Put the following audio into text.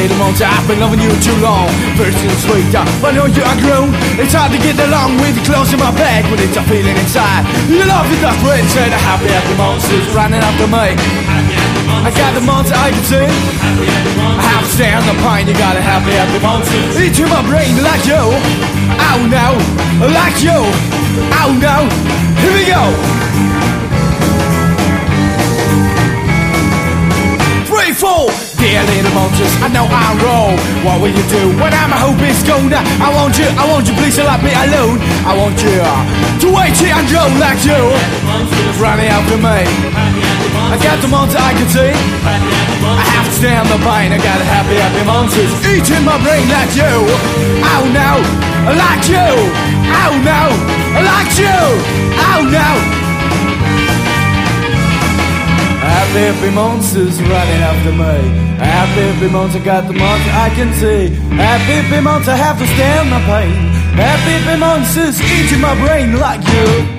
little monster, I've been loving you too long. First you're sweet, but now you are grown. It's hard to get along with you close in my back, but it's a feeling inside. You love it, that's great. Say the happy monsters running after me. I got the monster I can see. I have to stay on the pine. You got a happy monster into my brain like you. Oh no, like you. Oh no, here we go. 3, 4. Dear little monsters, I know I'm wrong. What will you do when I'm a hopeless goner? I want you, please let me alone. I want you to wait here and go like you. Running after me. I got the monster I can see. I have to stay on the vine. I got happy monsters eating my brain like you. Oh no, like you. Oh no, like you. Oh no. Happy monsters running after me. Happy monster got the monster I can see. Happy monster have to stand my pain. Happy monsters eating my brain like you.